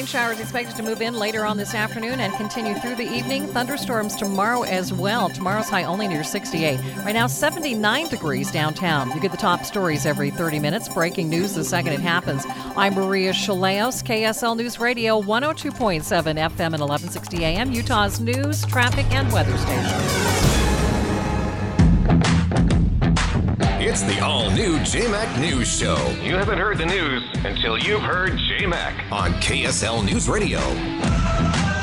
Rain showers expected to move in later on this afternoon and continue through the evening. Thunderstorms tomorrow as well. Tomorrow's high only near 68. Right now, 79 degrees downtown. You get the top stories every 30 minutes. Breaking news the second it happens. I'm Maria Chaleos, KSL News Radio, 102.7 FM and 1160 AM, Utah's news, traffic, and weather station. It's the all-new J-Mac News Show. You haven't heard the news until you've heard J-Mac on KSL News Radio.